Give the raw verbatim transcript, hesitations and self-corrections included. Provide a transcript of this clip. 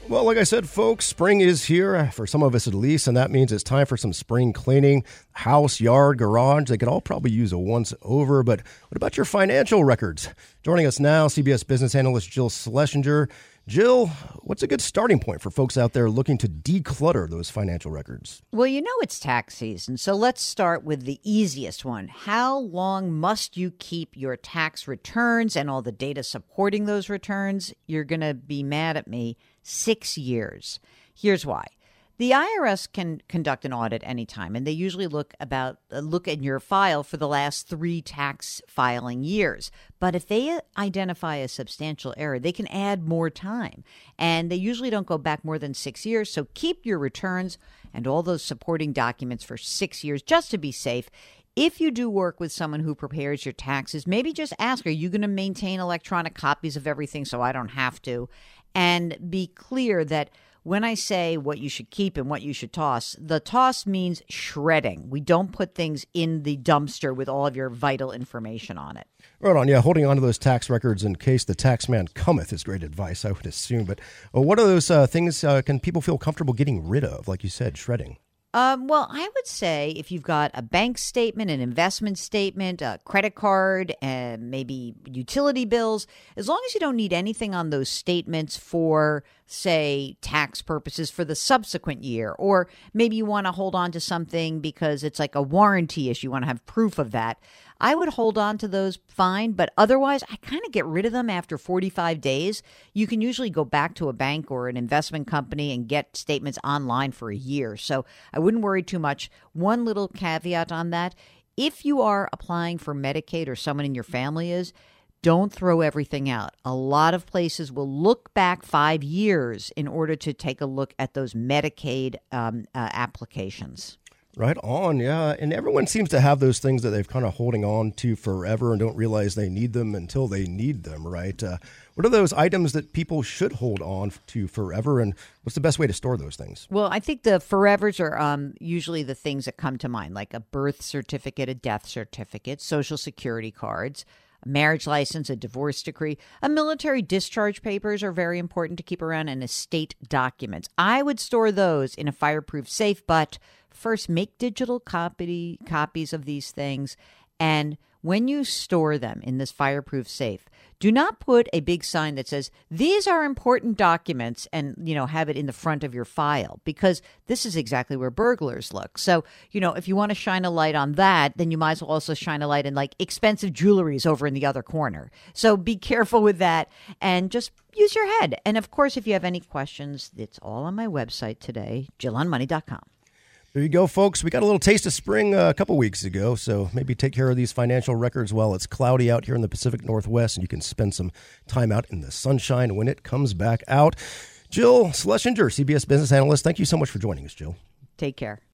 Well, like I said, folks, spring is here, for some of us at least, and that means it's time for some spring cleaning. House, yard, garage, they could all probably use a once-over, but what about your financial records? Joining us now, C B S business analyst Jill Schlesinger. Jill, what's a good starting point for folks out there looking to declutter those financial records? Well, you know it's tax season, so let's start with the easiest one. How long must you keep your tax returns and all the data supporting those returns? You're going to be mad at me. Six years. Here's why. The I R S can conduct an audit anytime, and they usually look about uh, look at your file for the last three tax filing years. But if they identify a substantial error, they can add more time, and they usually don't go back more than six years. So keep your returns and all those supporting documents for six years just to be safe. If you do work with someone who prepares your taxes, maybe just ask, are you going to maintain electronic copies of everything so I don't have to? And be clear that when I say what you should keep and what you should toss, the toss means shredding. We don't put things in the dumpster with all of your vital information on it. Right on, yeah. Holding on to those tax records in case the tax man cometh is great advice, I would assume. But uh, what are those uh, things uh, can people feel comfortable getting rid of, like you said, shredding? Um, well, I would say if you've got a bank statement, an investment statement, a credit card, and maybe utility bills, as long as you don't need anything on those statements for, say, tax purposes for the subsequent year, or maybe you want to hold on to something because it's like a warranty issue, you want to have proof of that, I would hold on to those fine, but otherwise I kind of get rid of them after forty-five days. You can usually go back to a bank or an investment company and get statements online for a year. So I wouldn't worry too much. One little caveat on that, if you are applying for Medicaid or someone in your family is, don't throw everything out. A lot of places will look back five years in order to take a look at those Medicaid um, uh, applications. Right on, yeah. And everyone seems to have those things that they've kind of holding on to forever and don't realize they need them until they need them, right? Uh, what are those items that people should hold on to forever, and what's the best way to store those things? Well, I think the forevers are um, usually the things that come to mind, like a birth certificate, a death certificate, social security cards, a marriage license, a divorce decree. A military discharge papers are very important to keep around, and estate documents. I would store those in a fireproof safe, but first, make digital copy, copies of these things, and when you store them in this fireproof safe, do not put a big sign that says, these are important documents, and, you know, have it in the front of your file, because this is exactly where burglars look. So, you know, if you want to shine a light on that, then you might as well also shine a light in, like, expensive jewelry is over in the other corner. So be careful with that, and just use your head. And, of course, if you have any questions, it's all on my website today, jill on money dot com. There you go, folks. We got a little taste of spring uh, a couple weeks ago, so maybe take care of these financial records while it's cloudy out here in the Pacific Northwest, and you can spend some time out in the sunshine when it comes back out. Jill Schlesinger, C B S business analyst, thank you so much for joining us, Jill. Take care.